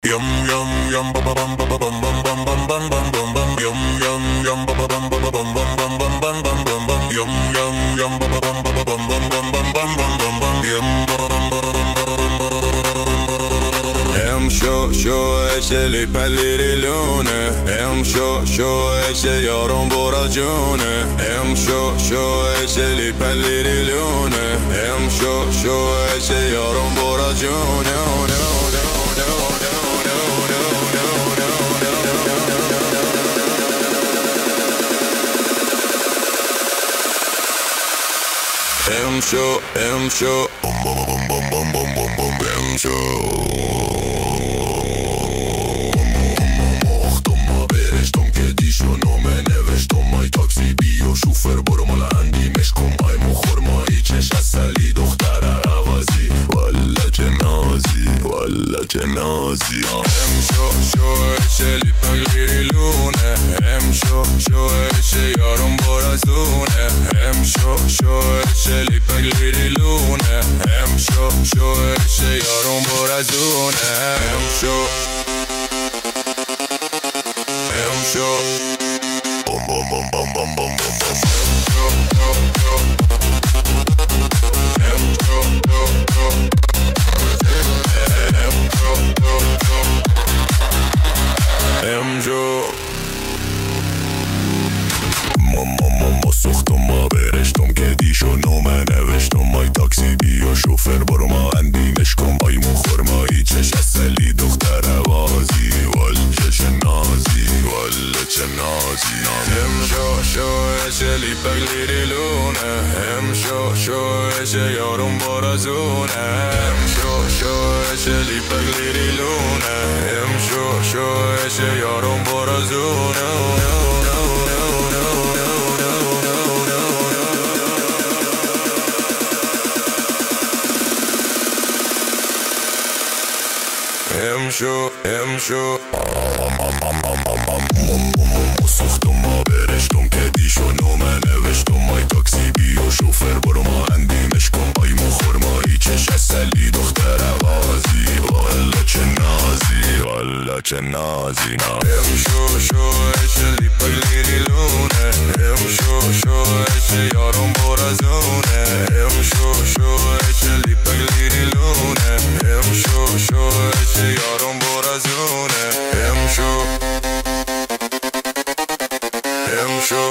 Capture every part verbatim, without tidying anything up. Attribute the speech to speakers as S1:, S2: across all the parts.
S1: Yum yum yum ba ba bum ba ba bum bum bum bum bum bum bum bum yum yum yum ba ba bum ba ba bum bum bum bum bum bum bum bum yum yum yum ba ba bum ba ba bum bum bum bum bum bum bum bum yum ba ba bum ba ba bum ba ba bum ba ba
S2: Em شو شو اشلی پلیری لونه Em شو شو اشه یارم برا جونه Em شو شو اشلی پلیری لونه Em شو شو اشه یارم برا جونه Em show, em show, bum bum bum bum bum bum bum bum, em show. Achtung mal, berechtung که دیشو نامه نوشتم مای تاکسی بیا شوفر برو مال اندی مشکم ای مخورمایی چش اصلی دختر عوضی والا چه نازی والا چه نازی ام شو شو اشلی پگیری لونه ام شو شو اشه یارم برازونه ام شو شو اشلی پگیری لونه ام شو شو اشه یارم برازونه ام شو ام شو bum bum bum bum bum bum bum bum ام شو ام شو ماما ماما سوختم ما برشتم که دیشو نامه نوشتم مای تاکسی بیا شوفر برو ما اندینش کن بای مخورمایی چش اصلی دختر عوازی والا چه نازی والا چه نازی ام شو شو اشلی پگلیری لونه ام شو شو اشه یارم برازونه ام شو شو اشلی پگلیری لونه ام شو شو اشه یارم برازونه ام شو ام شو سوختم ما برشتم که دیشو نامه نوشتم مای تاکسی بیا شوفر برو ما اندیمش کن بای مخورمایی چش اصلی دختر عوازی والا چه نازی والا چه نازی ام شو شو اشلی پگلیری لونه ام شو شو اشه یارم برازونه ام شو شو اشلی پگلیری لونه ام شو شو اشه یارم برازونه ام شو ام شو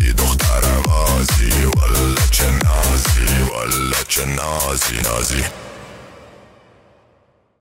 S2: Nazi, Nazi.